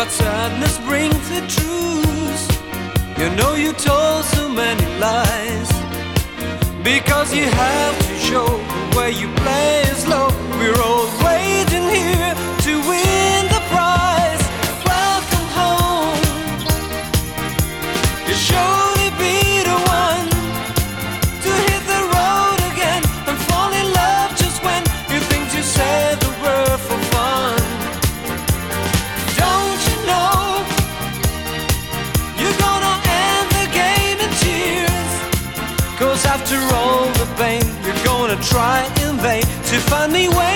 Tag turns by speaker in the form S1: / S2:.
S1: but sadness brings the truth. You know you told so many lies, because you have to show where you play is low. We're all waiting here to win the prize. Welcome home. You surely be the one to hit the road again and fall in love just when you think you said the word for fun. Don't you know you're gonna end the game in tears? 'Cause after all the pain, you're gonna try in vain to find me where